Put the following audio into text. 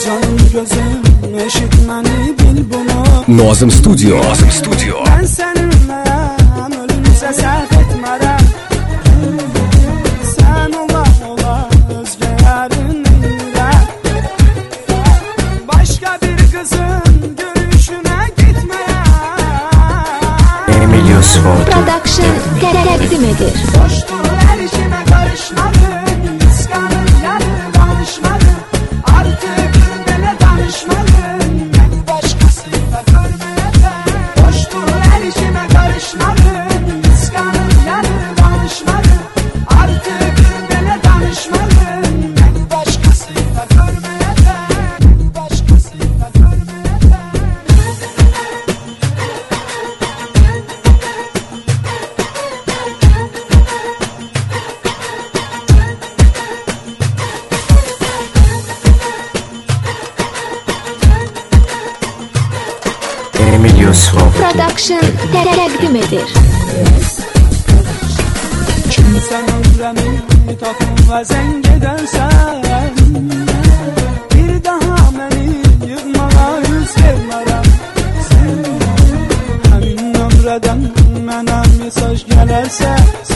Canım gözüm eşitmeni bil bunu. Nazım Studio. Ben seninleyim ölümse sərf etmərəm. Sen ola özge yarın inlə. Başka bir kızın görüşüne gitməyəm. Emilius Production təqdim edir. Boşdur her işime karışmadın, kıskanın yanı danışmadın. Artık böyle danışmadın, beni başkasıyla görmeyeceksin. Boştur her işime karışmadın, kıskanın yanı danışmadın. Artık böyle danışmadın, beni başkasıyla görmeyeceksin. Beni başkasıyla görmeyeceksin. Emilius Production təqdim edir. Sen ömremi tatın ve zengin edersen, bir daha beni yıkmana yüz vermərəm. Həmin nömrədən mənə mesaj gələrsə,